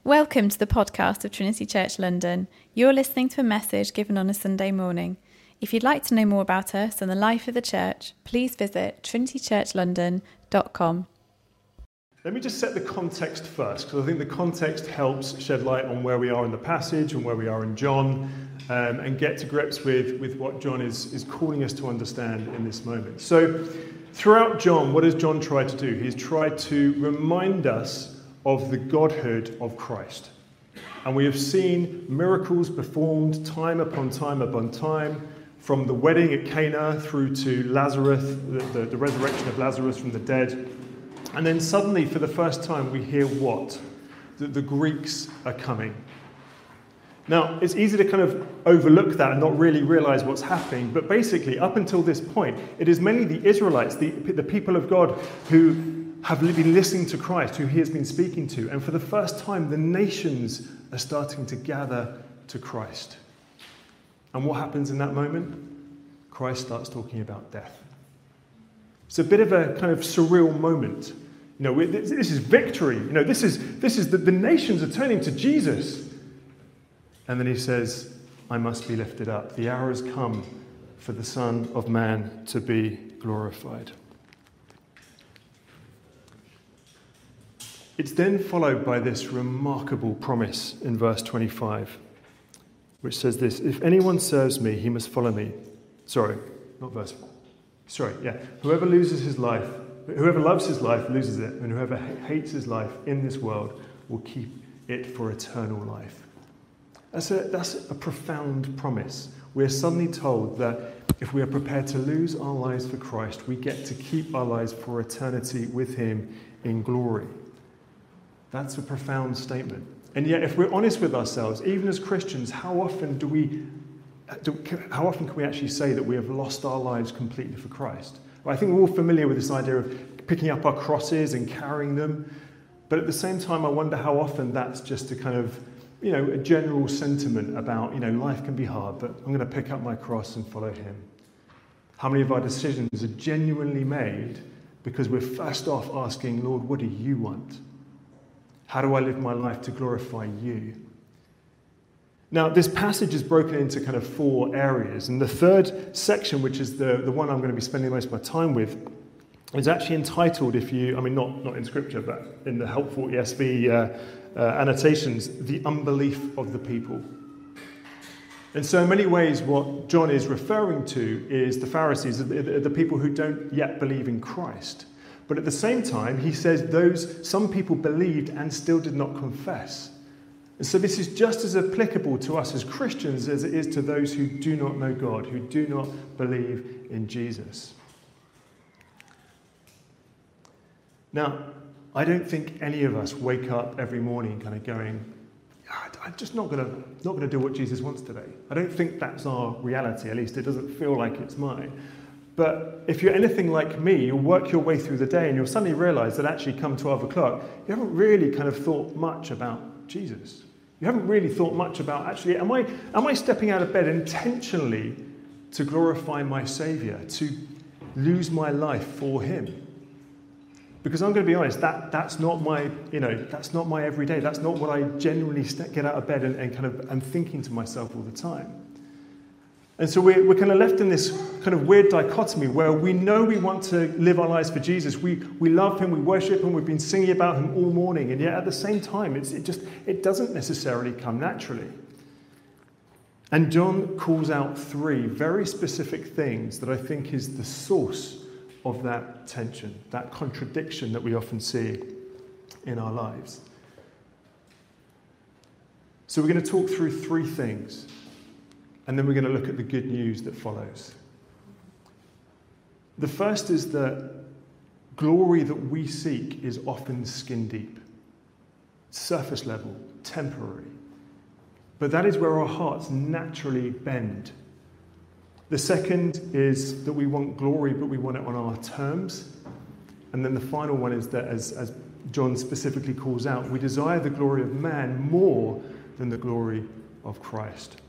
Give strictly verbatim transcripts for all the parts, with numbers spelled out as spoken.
Welcome to the podcast of Trinity Church London. You're listening to a message given on a Sunday morning. If you'd like to know more about us and the life of the church, please visit trinity church london dot com. Let me just set the context first, because I think the context helps shed light on where we are in the passage and where we are in John, um, and get to grips with, with what John is, is calling us to understand in this moment. So, throughout John, what has John tried to do? He's tried to remind us of the godhood of Christ. And we have seen miracles performed time upon time upon time, from the wedding at Cana through to Lazarus, the, the, the resurrection of Lazarus from the dead. And then suddenly, for the first time, we hear what? That the Greeks are coming. Now, it's easy to kind of overlook that and not really realize what's happening. But basically, up until this point, it is mainly the Israelites, the, the people of God, who have been listening to Christ, who he has been speaking to. And for the first time, the nations are starting to gather to Christ. And what happens in that moment? Christ starts talking about death. It's a bit of a kind of surreal moment. You know, this is victory. You know, this is this is the, the nations are turning to Jesus. And then he says, I must be lifted up. The hour has come for the Son of Man to be glorified. It's then followed by this remarkable promise in verse twenty-five, which says this: if anyone serves me, he must follow me. Sorry, not verse. Sorry, yeah. Whoever loses his life, whoever loves his life loses it, and whoever hates his life in this world will keep it for eternal life. That's a, that's a profound promise. We are suddenly told that if we are prepared to lose our lives for Christ, we get to keep our lives for eternity with him in glory. That's a profound statement. And yet, if we're honest with ourselves, even as Christians, how often do we, do, how often can we actually say that we have lost our lives completely for Christ? Well, I think we're all familiar with this idea of picking up our crosses and carrying them. But at the same time, I wonder how often that's just a kind of, you know, a general sentiment about, you know, life can be hard, but I'm going to pick up my cross and follow him. How many of our decisions are genuinely made because we're first off asking, Lord, what do you want? How do I live my life to glorify you? Now, this passage is broken into kind of four areas. And the third section, which is the, the one I'm going to be spending most of my time with, is actually entitled, if you, I mean, not, not in Scripture, but in the helpful E S V uh, uh, annotations, The Unbelief of the People. And so in many ways, what John is referring to is the Pharisees, the, the people who don't yet believe in Christ. But at the same time, he says those some people believed and still did not confess. And so this is just as applicable to us as Christians as it is to those who do not know God, who do not believe in Jesus. Now, I don't think any of us wake up every morning kind of going, I'm just not going to not going to do what Jesus wants today. I don't think that's our reality, at least it doesn't feel like it's mine. But if you're anything like me, you'll work your way through the day and you'll suddenly realize that actually come twelve o'clock, you haven't really kind of thought much about Jesus. You haven't really thought much about, actually, am I, am I stepping out of bed intentionally to glorify my Saviour, to lose my life for him? Because I'm going to be honest, that, that's not my, you know, that's not my everyday. That's not what I genuinely get out of bed and, and kind of am thinking to myself all the time. And so we're, we're kind of left in this kind of weird dichotomy where we know we want to live our lives for Jesus. We we love him, we worship him, we've been singing about him all morning, and yet at the same time, it's, it just it doesn't necessarily come naturally. And John calls out three very specific things that I think is the source of that tension, that contradiction that we often see in our lives. So we're going to talk through three things. And then we're going to look at the good news that follows. The first is that glory that we seek is often skin deep, surface level, temporary. But that is where our hearts naturally bend. The second is that we want glory, but we want it on our terms. And then the final one is that, as, as John specifically calls out, we desire the glory of man more than the glory of Christ.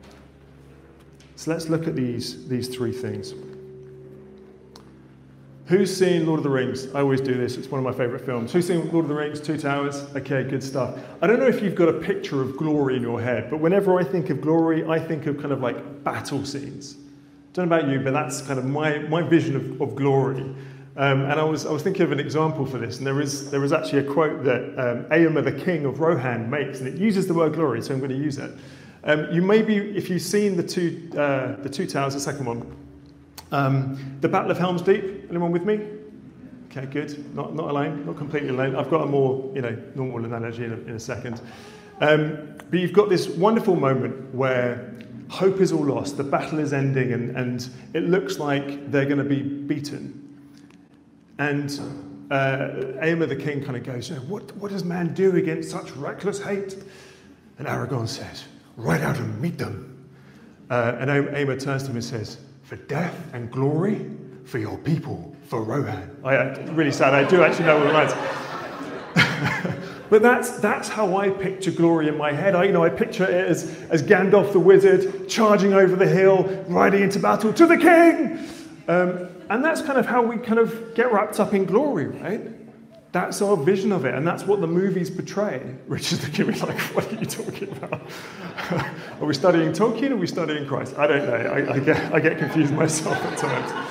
So let's look at these, these three things. Who's seen Lord of the Rings? I always do this, it's one of my favourite films. Who's seen Lord of the Rings, Two Towers? Okay, good stuff. I don't know if you've got a picture of glory in your head, but whenever I think of glory, I think of kind of like battle scenes. Don't know about you, but that's kind of my, my vision of, of glory. Um, and I was I was thinking of an example for this, and there is there is actually a quote that um, Eomer, the king of Rohan, makes, and it uses the word glory, so I'm going to use it. Um, you maybe, if you've seen the two uh, the Two Towers, the second one, um, the Battle of Helm's Deep. Anyone with me? Okay, good. Not not alone, not completely alone. I've got a more you know normal analogy in a, in a second. Um, but you've got this wonderful moment where hope is all lost, the battle is ending, and, and it looks like they're going to be beaten. And uh, Eomer the king kind of goes, you know, what, what does man do against such reckless hate? And Aragorn says, ride out and meet them. Uh, and Eomer turns to him and says, for death and glory, for your people, for Rohan. I, uh, really sad, I do actually know all the lines. But that's that's how I picture glory in my head. I, you know, I picture it as, as Gandalf the wizard charging over the hill, riding into battle to the king. Um, and that's kind of how we kind of get wrapped up in glory, right? That's our vision of it, and that's what the movies portray. Richard's looking at me like, what are you talking about? Are we studying Tolkien or are we studying Christ? I don't know. I, I, get, I get confused myself at times.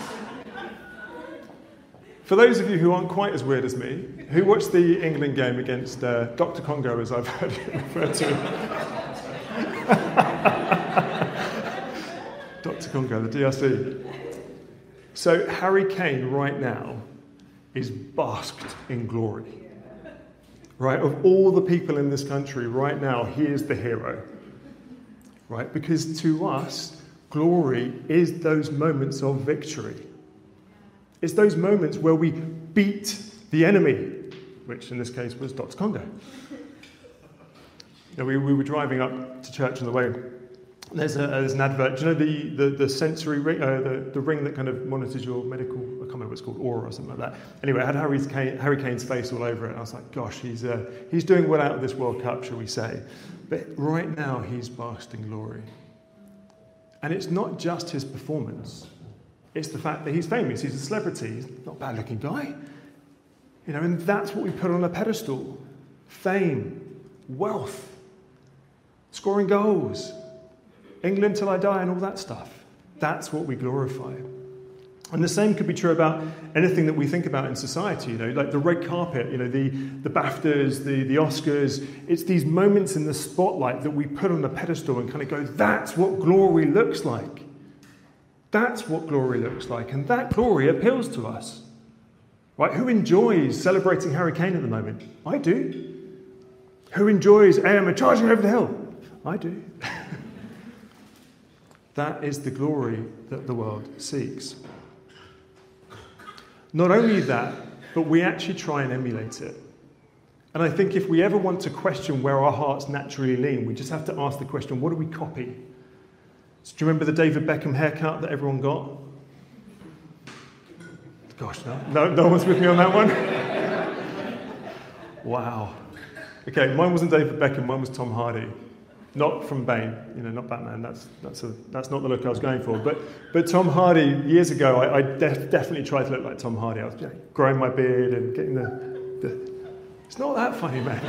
For those of you who aren't quite as weird as me, who watched the England game against uh, Doctor Congo, as I've heard it referred to? Doctor Congo, the D R C. So Harry Kane right now is basked in glory. Right? Of all the people in this country right now, he is the hero. Right? Because to us, glory is those moments of victory. It's those moments where we beat the enemy, which in this case was Doctor Congo. You know, we, we were driving up to church on the way. There's, a, there's an advert. Do you know the, the, the sensory ring, uh, the, the ring that kind of monitors your medical, I can't remember what it's called, Aura or something like that. Anyway, it had Harry's Kane, Harry Kane's face all over it. And I was like, gosh, he's, uh, he's doing well out of this World Cup, shall we say. But right now, he's basked in glory. And it's not just his performance. It's the fact that he's famous, he's a celebrity, he's not a bad-looking guy. You know, and that's what we put on a pedestal. Fame, wealth, scoring goals, England till I die and all that stuff. That's what we glorify. And the same could be true about anything that we think about in society, you know, like the red carpet, you know, the, the BAFTAs, the, the Oscars. It's these moments in the spotlight that we put on a pedestal and kind of go, that's what glory looks like. That's what glory looks like, and that glory appeals to us. Right? Who enjoys celebrating Harry Kane at the moment? I do. Who enjoys Eomer charging over the hill? I do. That is the glory that the world seeks. Not only that, but we actually try and emulate it. And I think if we ever want to question where our hearts naturally lean, we just have to ask the question, what do we copy? So do you remember the David Beckham haircut that everyone got? Gosh, no. No, no one's with me on that one? Wow. Okay, mine wasn't David Beckham, mine was Tom Hardy. Not from Bane, you know, not Batman. That's that's a that's not the look I was going for. But but Tom Hardy, years ago, I, I def- definitely tried to look like Tom Hardy. I was you know, growing my beard and getting the, the... It's not that funny, man.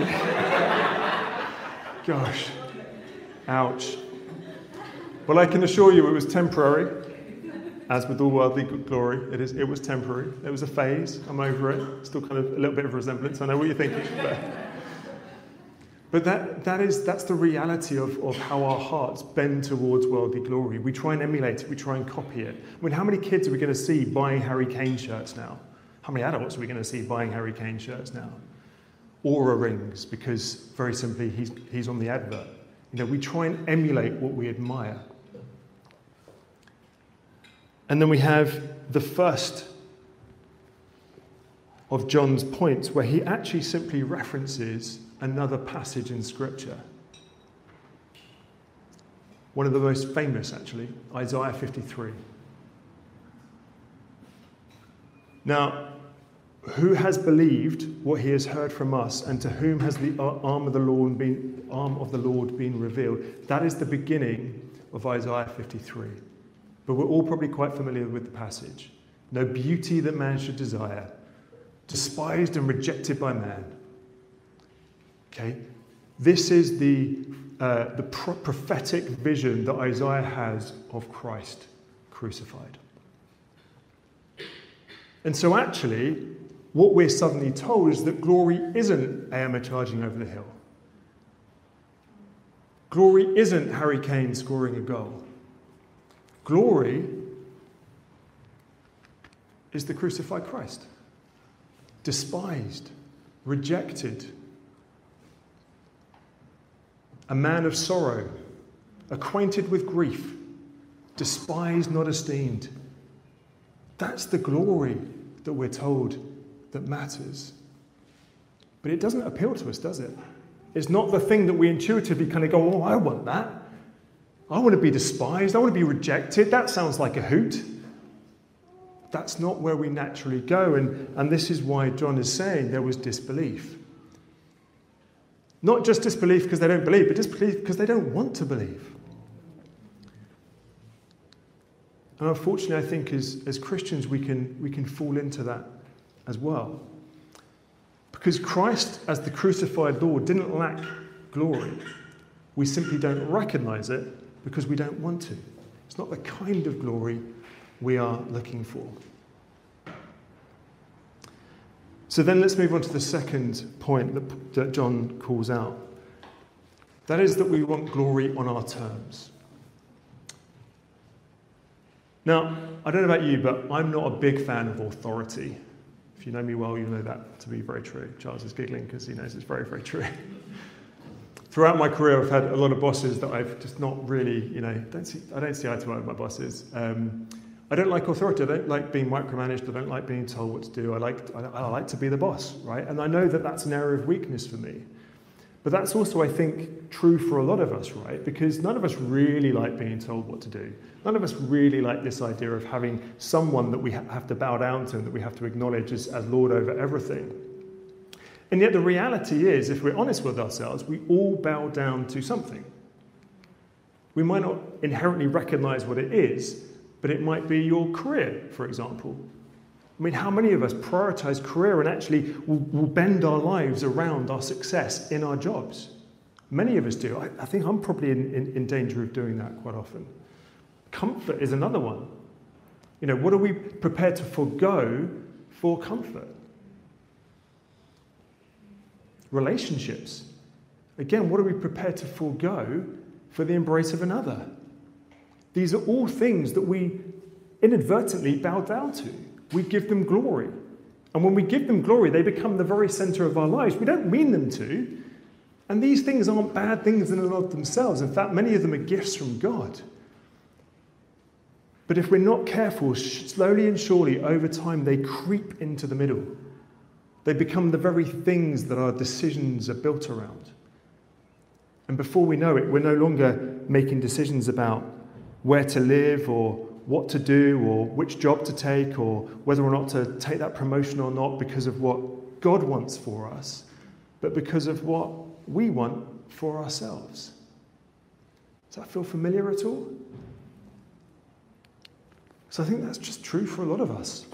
Gosh. Ouch. Well, I can assure you it was temporary, as with all worldly glory. It is. It was temporary. It was a phase. I'm over it. Still kind of a little bit of resemblance. I know what you're thinking. But, but that, that is, that's the reality of, of how our hearts bend towards worldly glory. We try and emulate it. We try and copy it. I mean, how many kids are we going to see buying Harry Kane shirts now? How many adults are we going to see buying Harry Kane shirts now? Aura rings, because very simply, he's, he's on the advert. You know, we try and emulate what we admire. And then we have the first of John's points where he actually simply references another passage in Scripture. One of the most famous, actually, Isaiah fifty-three. Now, who has believed what he has heard from us, and to whom has the arm of the Lord been, arm of the Lord been revealed? That is the beginning of Isaiah fifty-three. But we're all probably quite familiar with the passage. no beauty that man should desire, despised and rejected by man. Okay? This is the, uh, the pro- prophetic vision that Isaiah has of Christ crucified. And so actually, what we're suddenly told is that glory isn't Aylmer charging over the hill. Glory isn't Harry Kane scoring a goal. Glory is the crucified Christ. Despised, rejected, a man of sorrow, acquainted with grief, despised, not esteemed. That's the glory that we're told that matters. But it doesn't appeal to us, does it? It's not the thing that we intuitively kind of go, oh, I want that. I want to be despised. I want to be rejected. That sounds like a hoot. That's not where we naturally go. And, and this is why John is saying there was disbelief. Not just disbelief because they don't believe, but disbelief because they don't want to believe. And unfortunately, I think as, as Christians, we can, we can fall into that as well. Because Christ, as the crucified Lord, didn't lack glory. We simply don't recognize it because we don't want to. It's not the kind of glory we are looking for. So then let's move on to the second point that, that John calls out. That is that we want glory on our terms. Now, I don't know about you, but I'm not a big fan of authority. If you know me well, you know that to be very true. Charles is giggling because he knows it's very, very true. Throughout my career, I've had a lot of bosses that I've just not really, you know, don't see, I don't see eye to eye with my bosses. Um, I don't like authority. I don't like being micromanaged. I don't like being told what to do. I like, I, I like to be the boss, right? And I know that that's an area of weakness for me. But that's also, I think, true for a lot of us, right? Because none of us really like being told what to do. None of us really like this idea of having someone that we ha- have to bow down to and that we have to acknowledge as, as Lord over everything. And yet the reality is, if we're honest with ourselves, we all bow down to something. We might not inherently recognize what it is, but it might be your career, for example. I mean, how many of us prioritize career and actually will, will bend our lives around our success in our jobs? Many of us do. I, I think I'm probably in, in, in danger of doing that quite often. Comfort is another one. You know, what are we prepared to forego for comfort? Relationships. Again, what are we prepared to forego for the embrace of another? These are all things that we inadvertently bow down to. We give them glory. And when we give them glory, they become the very center of our lives. We don't mean them to. And these things aren't bad things in and of themselves. In fact, many of them are gifts from God. But if we're not careful, slowly and surely, over time, they creep into the middle. They become the very things that our decisions are built around. And before we know it, we're no longer making decisions about where to live or what to do or which job to take or whether or not to take that promotion or not because of what God wants for us, but because of what we want for ourselves. Does that feel familiar at all? So I think that's just true for a lot of us.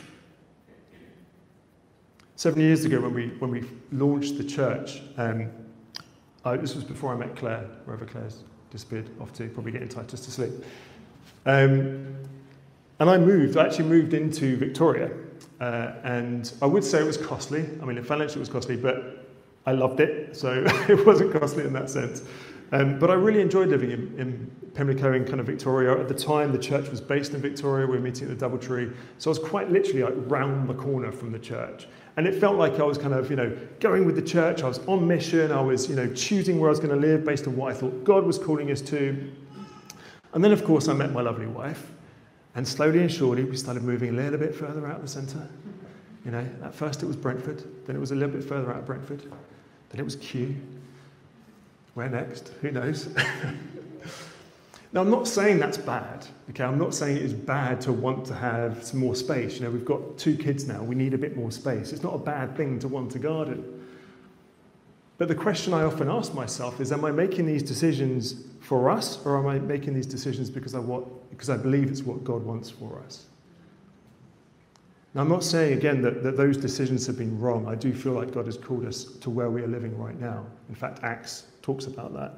Seven years ago when we when we launched the church, um, I, this was before I met Claire, wherever Claire's disappeared off to, probably getting tight just to sleep. Um, and I moved, I actually moved into Victoria. Uh, and I would say it was costly. I mean, financially it was costly, but I loved it. So it wasn't costly in that sense. Um, but I really enjoyed living in, in Pimlico in kind of Victoria. At the time, the church was based in Victoria. We were meeting at the Doubletree. So I was quite literally like round the corner from the church. And it felt like I was kind of, you know, going with the church. I was on mission. I was, you know, choosing where I was going to live based on what I thought God was calling us to. And then, of course, I met my lovely wife. And slowly and surely, we started moving a little bit further out of the centre. You know, at first it was Brentford. Then it was a little bit further out of Brentford. Then it was Kew. Where next? Who knows? Now, I'm not saying that's bad. Okay, I'm not saying it is bad to want to have some more space. You know, we've got two kids now. We need a bit more space. It's not a bad thing to want a garden. But the question I often ask myself is, am I making these decisions for us, or am I making these decisions because I want, because I believe it's what God wants for us? Now, I'm not saying, again, that, that those decisions have been wrong. I do feel like God has called us to where we are living right now. In fact, Acts talks about that.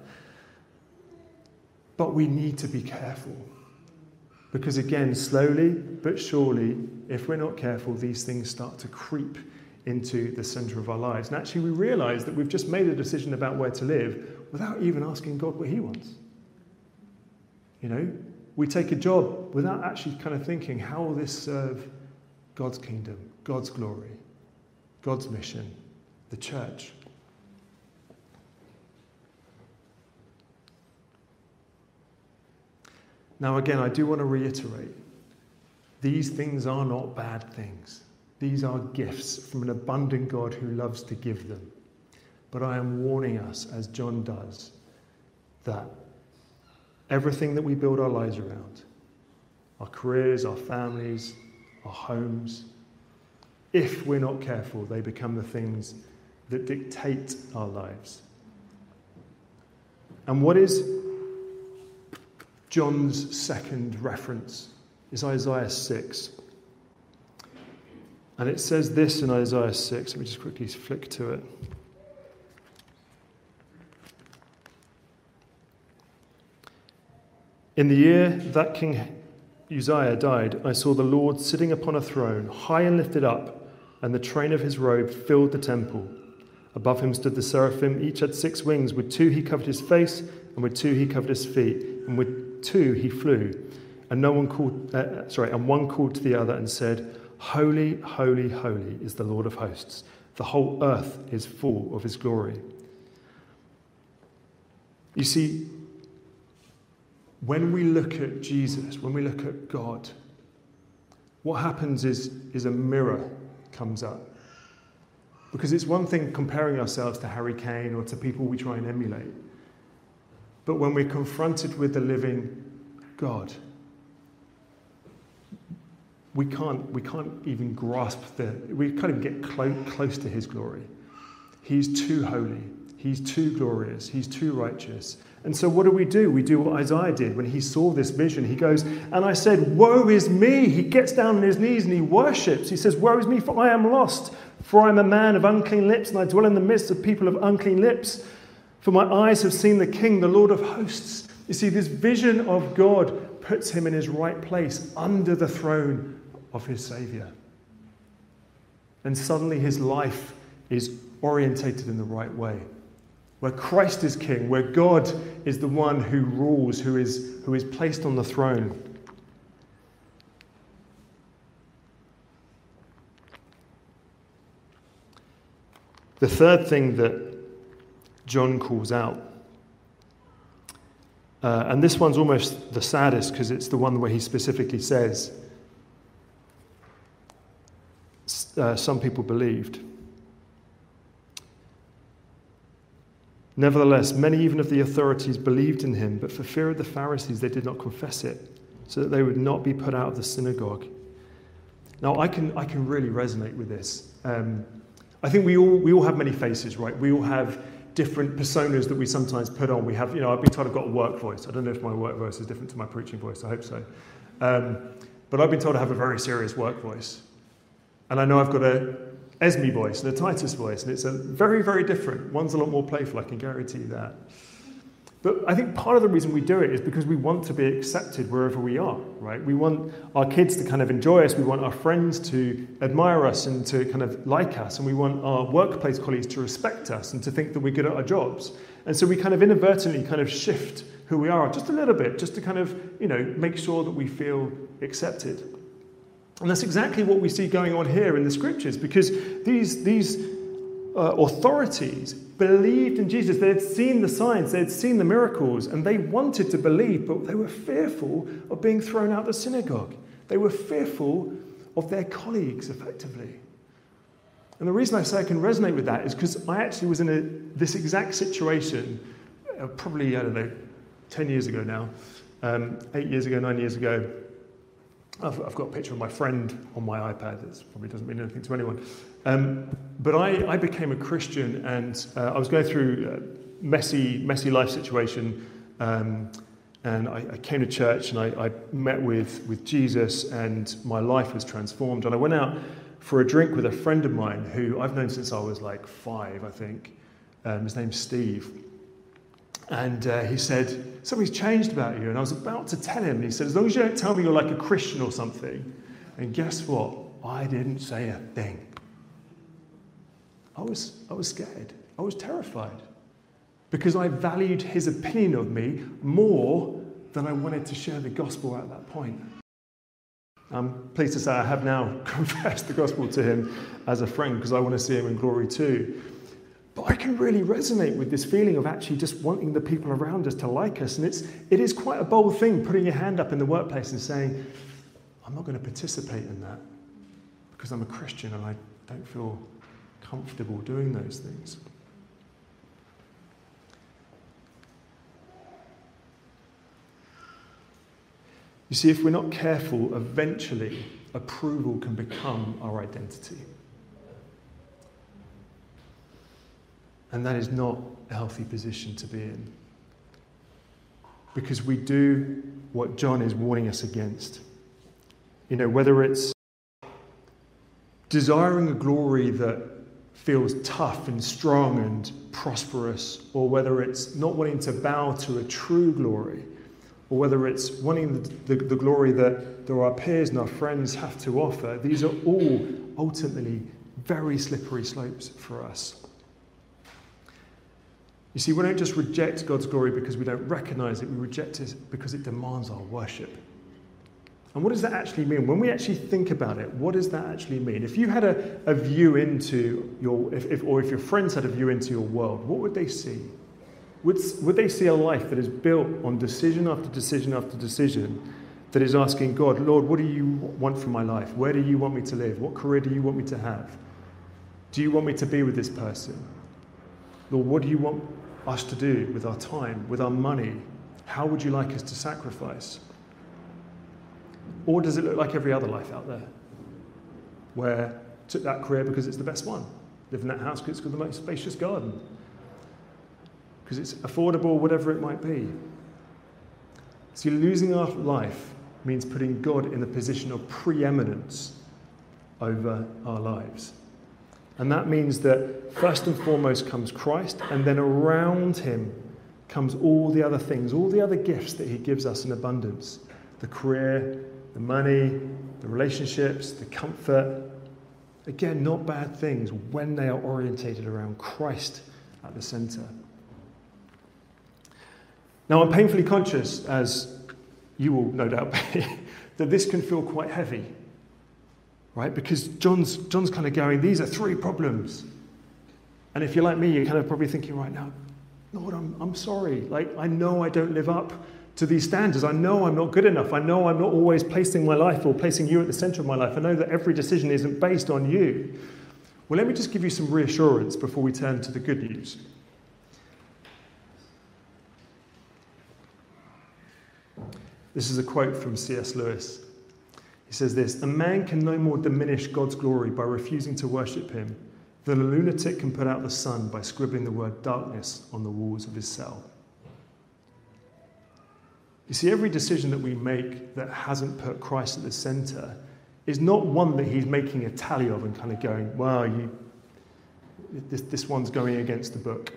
But we need to be careful. Because again, slowly but surely, if we're not careful, these things start to creep into the centre of our lives. And actually we realise that we've just made a decision about where to live without even asking God what he wants. You know, we take a job without actually kind of thinking, how will this serve God's kingdom, God's glory, God's mission, the church? Now, again, I do want to reiterate, these things are not bad things. These are gifts from an abundant God who loves to give them. But I am warning us, as John does, that everything that we build our lives around, our careers, our families, our homes, if we're not careful, they become the things that dictate our lives. And what is John's second reference is Isaiah six. And it says this in Isaiah six. Let me just quickly flick to it. In the year that King Uzziah died, I saw the Lord sitting upon a throne, high and lifted up, and the train of his robe filled the temple. Above him stood the seraphim. Each had six wings. With two he covered his face, and with two he covered his feet, and with two he flew. And no one called. Uh, sorry, and one called to the other and said, "Holy, holy, holy is the Lord of hosts. The whole earth is full of his glory." You see, when we look at Jesus, when we look at God, what happens is, is a mirror comes up. Because it's one thing comparing ourselves to Harry Kane or to people we try and emulate. But when we're confronted with the living God, we can't, we can't even grasp the, we can't even get close, close to his glory. He's too holy. He's too glorious. He's too righteous. And so what do we do? We do what Isaiah did when he saw this vision. He goes, and I said, woe is me. He gets down on his knees and he worships. He says, woe is me, for I am lost. For I am a man of unclean lips, and I dwell in the midst of people of unclean lips. For my eyes have seen the King, the Lord of hosts. You see, this vision of God puts him in his right place under the throne of his Saviour. And suddenly his life is orientated in the right way. Where Christ is king, where God is the one who rules, who is, who is placed on the throne. The third thing that John calls out, uh, and this one's almost the saddest because it's the one where he specifically says, uh, some people believed. Nevertheless, many even of the authorities believed in him, but for fear of the Pharisees, they did not confess it, so that they would not be put out of the synagogue. Now, I can I can really resonate with this. Um, I think we all we all have many faces, right? We all have different personas that we sometimes put on. We have, you know, I've been told I've got a work voice. I don't know if my work voice is different to my preaching voice. I hope so. Um, but I've been told I have a very serious work voice, and I know I've got a Esme voice and a Titus voice, and it's a very, very different. One's a lot more playful, I can guarantee you that. But I think part of the reason we do it is because we want to be accepted wherever we are, right? We want our kids to kind of enjoy us, we want our friends to admire us and to kind of like us, and we want our workplace colleagues to respect us and to think that we're good at our jobs. And so we kind of inadvertently kind of shift who we are just a little bit, just to kind of, you know, make sure that we feel accepted. And that's exactly what we see going on here in the scriptures, because these, these uh, authorities believed in Jesus. They had seen the signs, they had seen the miracles, and they wanted to believe, but they were fearful of being thrown out of the synagogue. They were fearful of their colleagues, effectively. And the reason I say I can resonate with that is because I actually was in a, this exact situation, uh, probably, I don't know, ten years ago now, um, eight years ago, nine years ago. I've, I've got a picture of my friend on my iPad. That probably doesn't mean anything to anyone. Um, but I, I became a Christian, and uh, I was going through a messy, messy life situation, um, And I, I came to church and I, I met with, with Jesus, and my life was transformed. And I went out for a drink with a friend of mine who I've known since I was like five, I think. Um, his name's Steve. And uh, he said, something's changed about you. And I was about to tell him. And he said, as long as you don't tell me you're like a Christian or something. And guess what? I didn't say a thing. I was, I was scared. I was terrified. Because I valued his opinion of me more than I wanted to share the gospel at that point. I'm pleased to say I have now confessed the gospel to him as a friend, because I want to see him in glory too. But I can really resonate with this feeling of actually just wanting the people around us to like us. And it's, it is quite a bold thing, putting your hand up in the workplace and saying, I'm not going to participate in that because I'm a Christian and I don't feel comfortable doing those things. You see, if we're not careful, eventually approval can become our identity. And that is not a healthy position to be in. Because we do what John is warning us against. You know, whether it's desiring a glory that feels tough and strong and prosperous, or whether it's not wanting to bow to a true glory, or whether it's wanting the, the, the glory that, that our peers and our friends have to offer, these are all ultimately very slippery slopes for us. You see, we don't just reject God's glory because we don't recognize it, we reject it because it demands our worship. And what does that actually mean? When we actually think about it, what does that actually mean? If you had a, a view into your, if, if, or if your friends had a view into your world, what would they see? Would, would they see a life that is built on decision after decision after decision, that is asking God, Lord, what do you want from my life? Where do you want me to live? What career do you want me to have? Do you want me to be with this person? Lord, what do you want us to do with our time, with our money? How would you like us to sacrifice? Or does it look like every other life out there, where took that career because it's the best one, live in that house because it's got the most spacious garden, because it's affordable, whatever it might be. See, losing our life means putting God in the position of preeminence over our lives. And that means that first and foremost comes Christ, and then around him comes all the other things, all the other gifts that he gives us in abundance. The career, the money, the relationships, the comfort. Again, not bad things when they are orientated around Christ at the centre. Now, I'm painfully conscious, as you will no doubt be, that this can feel quite heavy. Right? Because John's, John's kind of going, these are three problems. And if you're like me, you're kind of probably thinking right now, Lord, I'm, I'm sorry. Like, I know I don't live up to these standards. I know I'm not good enough. I know I'm not always placing my life or placing you at the center of my life. I know that every decision isn't based on you. Well, let me just give you some reassurance before we turn to the good news. This is a quote from C S Lewis. He says this: "A man can no more diminish God's glory by refusing to worship him than a lunatic can put out the sun by scribbling the word darkness on the walls of his cell." You see, every decision that we make that hasn't put Christ at the centre is not one that he's making a tally of and kind of going, well, you, this, this one's going against the book.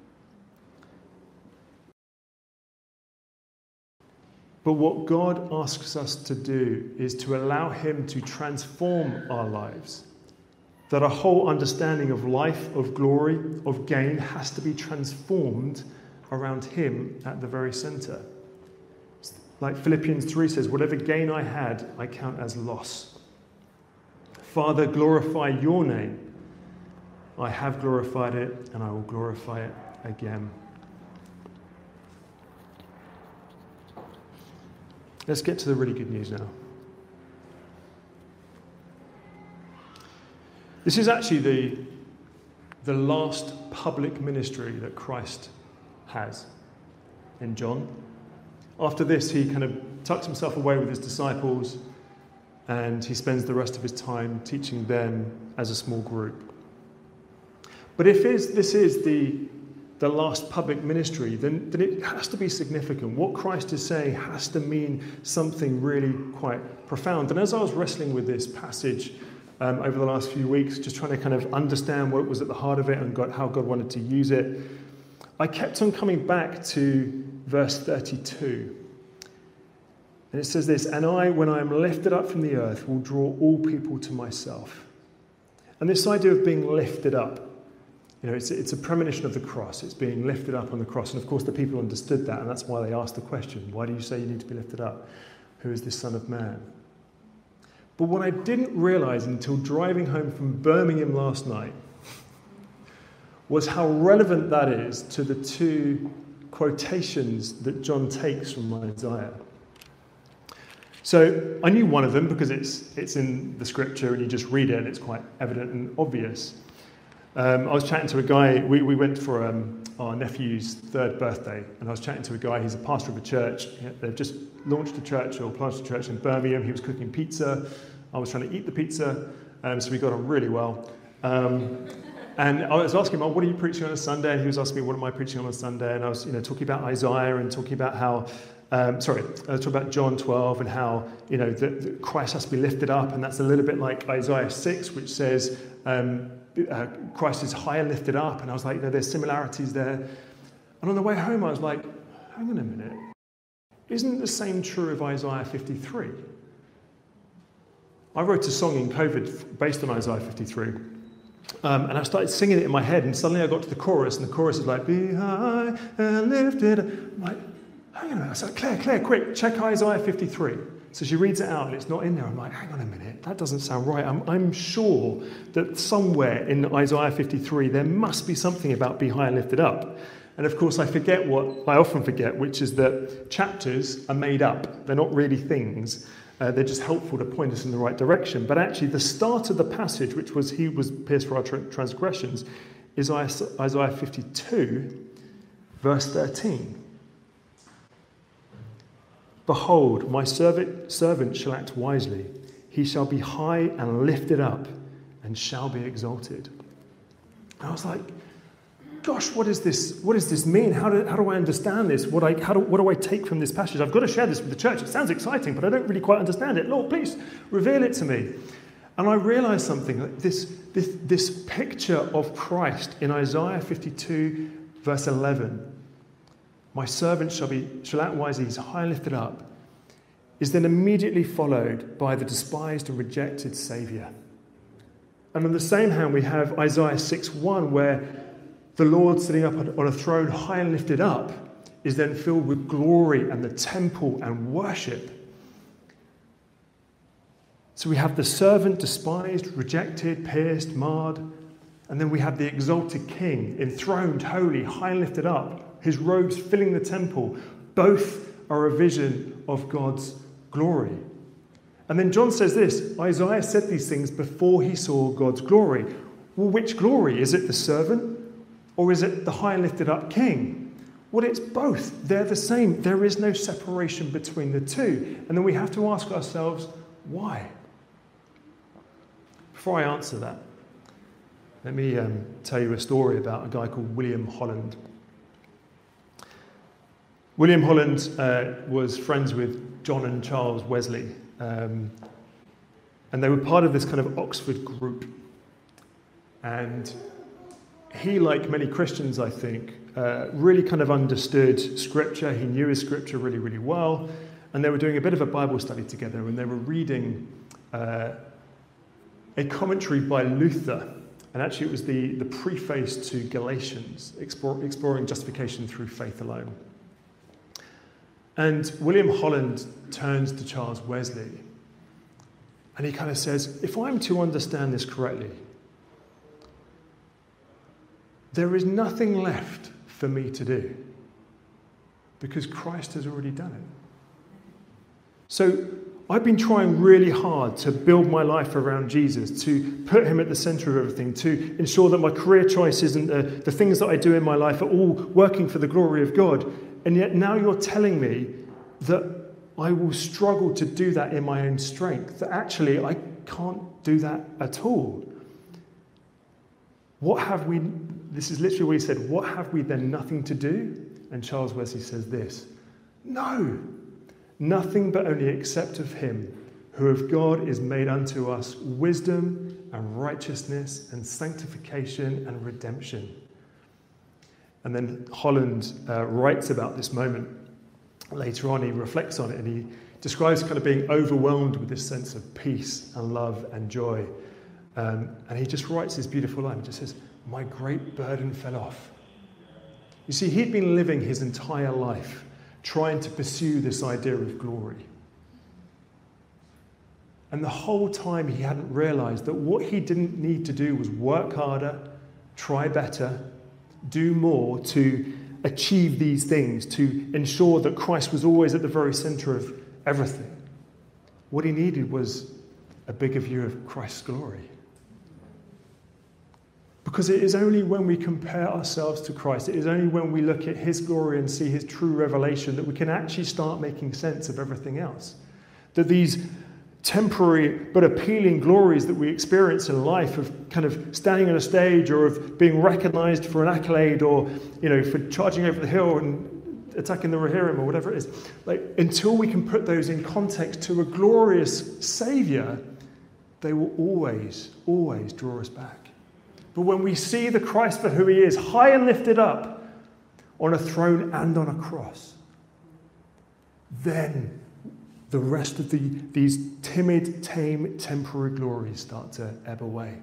But what God asks us to do is to allow him to transform our lives. That our whole understanding of life, of glory, of gain has to be transformed around him at the very centre. Like Philippians three says, whatever gain I had, I count as loss. Father, glorify your name. I have glorified it, and I will glorify it again. Let's get to the really good news now. This is actually the, the last public ministry that Christ has in John. After this, he kind of tucks himself away with his disciples, and he spends the rest of his time teaching them as a small group. But if is, this is the, the last public ministry, then, then it has to be significant. What Christ is saying has to mean something really quite profound. And as I was wrestling with this passage um, over the last few weeks, just trying to kind of understand what was at the heart of it and God, how God wanted to use it, I kept on coming back to verse thirty-two. And it says this, "And I, when I am lifted up from the earth, will draw all people to myself." And this idea of being lifted up, you know, it's, it's a premonition of the cross. It's being lifted up on the cross. And of course, the people understood that, and that's why they asked the question, why do you say you need to be lifted up? Who is this Son of Man? But what I didn't realise until driving home from Birmingham last night was how relevant that is to the two quotations that John takes from Isaiah. So I knew one of them because it's it's in the scripture and you just read it and it's quite evident and obvious. Um, I was chatting to a guy, we, we went for um, our nephew's third birthday, and I was chatting to a guy, he's a pastor of a church. They've just launched a church or planted a church in Birmingham. He was cooking pizza. I was trying to eat the pizza, um, so we got on really well. Um, and I was asking him, oh, what are you preaching on a Sunday? And he was asking me, what am I preaching on a Sunday? And I was, you know, talking about Isaiah and talking about how, um, sorry, I was talking about John twelve and how, you know, that, that Christ has to be lifted up, and that's a little bit like Isaiah six, which says, um, Uh, Christ is high and lifted up, and I was like, you know, there's similarities there. And on the way home, I was like, hang on a minute, isn't the same true of Isaiah fifty-three? I wrote a song in COVID based on Isaiah fifty-three, um, and I started singing it in my head, and suddenly I got to the chorus, and the chorus is like, be high and lifted. I'm like, hang on a minute. I said, Claire, Claire, quick, check Isaiah fifty-three. So she reads it out and it's not in there. I'm like, hang on a minute, that doesn't sound right. I'm, I'm sure that somewhere in Isaiah fifty-three there must be something about be high and lifted up. And of course I forget what I often forget, which is that chapters are made up. They're not really things. Uh, they're just helpful to point us in the right direction. But actually the start of the passage, which was he was pierced for our tra- transgressions, is Isaiah fifty-two, verse thirteen. Behold, my servant, servant shall act wisely. He shall be high and lifted up and shall be exalted. And I was like, gosh, what, is this, what does this mean? How do, how do I understand this? What, I, how do, what do I take from this passage? I've got to share this with the church. It sounds exciting, but I don't really quite understand it. Lord, please reveal it to me. And I realized something. Like this, this, this picture of Christ in Isaiah fifty-two, verse eleven, my servant shall be shall act wisely, he's high and lifted up, is then immediately followed by the despised and rejected Saviour. And on the same hand, we have Isaiah six one, where the Lord sitting up on a throne high and lifted up is then filled with glory and the temple and worship. So we have the servant despised, rejected, pierced, marred, and then we have the exalted king, enthroned, holy, high and lifted up, his robes filling the temple. Both are a vision of God's glory. And then John says this, Isaiah said these things before he saw God's glory. Well, which glory? Is it the servant or is it the high and lifted up king? Well, it's both. They're the same. There is no separation between the two. And then we have to ask ourselves, why? Before I answer that, let me um, tell you a story about a guy called William Holland. William Holland uh, was friends with John and Charles Wesley, um, and they were part of this kind of Oxford group. And he, like many Christians, I think, uh, really kind of understood Scripture. He knew his Scripture really, really well. And they were doing a bit of a Bible study together, and they were reading uh, a commentary by Luther. And actually, it was the, the preface to Galatians, explore, exploring justification through faith alone. And William Holland turns to Charles Wesley, and he kind of says, if I'm to understand this correctly, there is nothing left for me to do because Christ has already done it. So I've been trying really hard to build my life around Jesus, to put him at the center of everything, to ensure that my career choices and the, the things that I do in my life are all working for the glory of God. And yet now you're telling me that I will struggle to do that in my own strength, that actually I can't do that at all. What have we, this is literally what he said, what have we then nothing to do? And Charles Wesley says this, no, nothing but only accept of him, who of God is made unto us wisdom and righteousness and sanctification and redemption. And then Holland uh, writes about this moment. Later on, he reflects on it and he describes kind of being overwhelmed with this sense of peace and love and joy. Um, and he just writes this beautiful line. He just says, my great burden fell off. You see, he'd been living his entire life trying to pursue this idea of glory. And the whole time he hadn't realized that what he didn't need to do was work harder, try better, do more to achieve these things, to ensure that Christ was always at the very center of everything. What he needed was a bigger view of Christ's glory. Because it is only when we compare ourselves to Christ, it is only when we look at his glory and see his true revelation that we can actually start making sense of everything else. That these temporary but appealing glories that we experience in life of kind of standing on a stage or of being recognized for an accolade or, you know, for charging over the hill and attacking the Rohirrim or whatever it is, like until we can put those in context to a glorious Saviour, they will always, always draw us back. But when we see the Christ for who he is, high and lifted up on a throne and on a cross, then the rest of the, these timid, tame, temporary glories start to ebb away.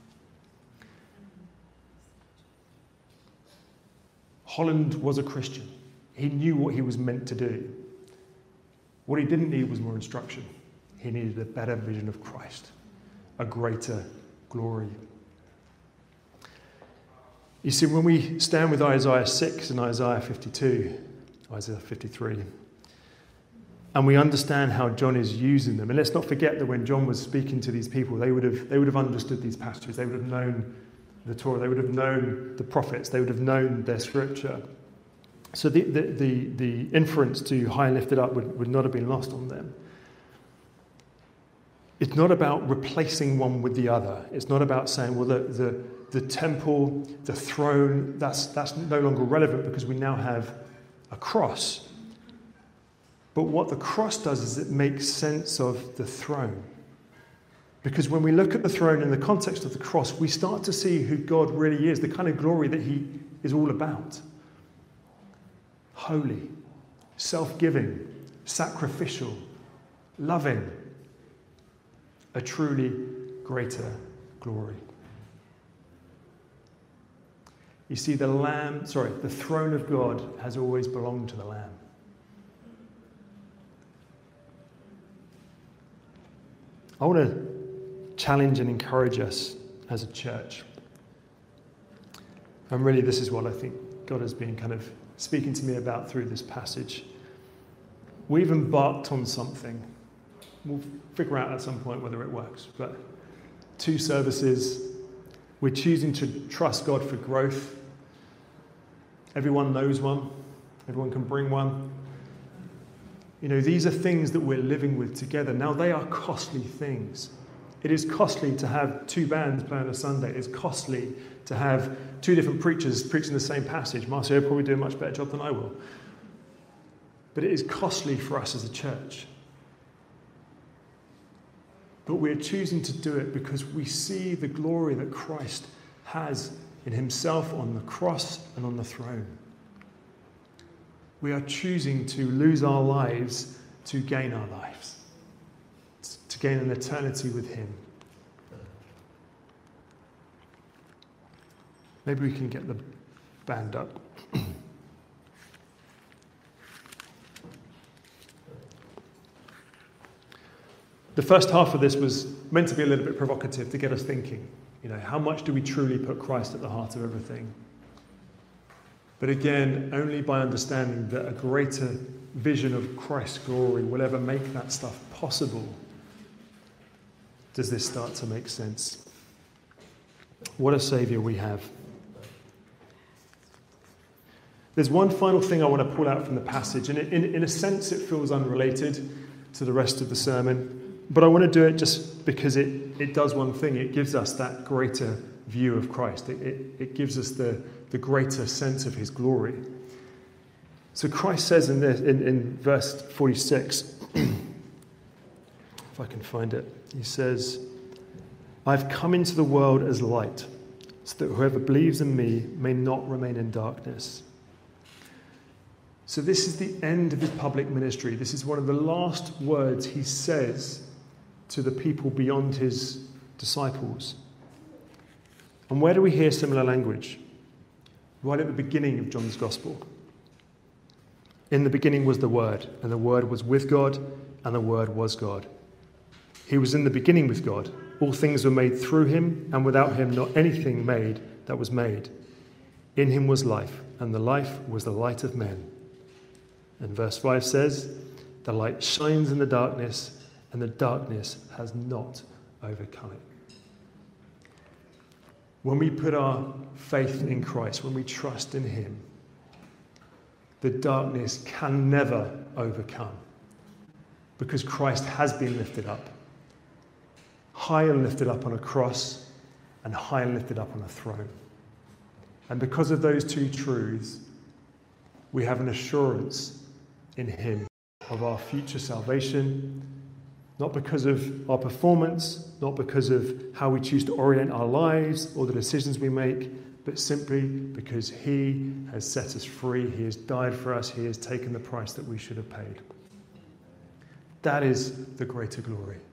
Holland was a Christian. He knew what he was meant to do. What he didn't need was more instruction. He needed a better vision of Christ, a greater glory. You see, when we stand with Isaiah six and Isaiah fifty-two, Isaiah fifty-three, and we understand how John is using them, and let's not forget that when John was speaking to these people, they would have they would have understood these passages. They would have known the Torah. They would have known the prophets. They would have known their scripture. So the the the, the inference to high and lifted up would, would not have been lost on them. It's not about replacing one with the other. It's not about saying, well, the the, the temple, the throne, that's that's no longer relevant because we now have a cross. But what the cross does is it makes sense of the throne. Because when we look at the throne in the context of the cross, we start to see who God really is, the kind of glory that he is all about. Holy, self-giving, sacrificial, loving, a truly greater glory. You see, the Lamb, sorry, the throne of God has always belonged to the Lamb. I want to challenge and encourage us as a church. And really, this is what I think God has been kind of speaking to me about through this passage. We've embarked on something. We'll figure out at some point whether it works. But two services. We're choosing to trust God for growth. Everyone knows one. Everyone can bring one. You know, these are things that we're living with together. Now, they are costly things. It is costly to have two bands play on a Sunday. It's costly to have two different preachers preaching the same passage. Marcio will probably do a much better job than I will. But it is costly for us as a church. But we're choosing to do it because we see the glory that Christ has in himself on the cross and on the throne. We are choosing to lose our lives to gain our lives, to gain an eternity with him. Maybe we can get the band up. The first half of this was meant to be a little bit provocative to get us thinking. You know, how much do we truly put Christ at the heart of everything? But again, only by understanding that a greater vision of Christ's glory will ever make that stuff possible does this start to make sense. What a Saviour we have. There's one final thing I want to pull out from the passage, and in, in a sense it feels unrelated to the rest of the sermon, but I want to do it just because it, it does one thing. It gives us that greater view of Christ. It, it, it gives us the, the greater sense of his glory. So Christ says in, this, in, in verse forty-six, if I can find it, he says, I've come into the world as light, so that whoever believes in me may not remain in darkness. So this is the end of his public ministry. This is one of the last words he says to the people beyond his disciples. And where do we hear similar language? Right at the beginning of John's Gospel. In the beginning was the Word, and the Word was with God, and the Word was God. He was in the beginning with God. All things were made through him, and without him not anything made that was made. In him was life, and the life was the light of men. And verse five says, the light shines in the darkness, and the darkness has not overcome it. When we put our faith in Christ, when we trust in him, the darkness can never overcome, because Christ has been lifted up, high and lifted up on a cross, and high and lifted up on a throne. And because of those two truths, we have an assurance in him of our future salvation, not because of our performance, not because of how we choose to orient our lives or the decisions we make, but simply because he has set us free, he has died for us, he has taken the price that we should have paid. That is the greater glory.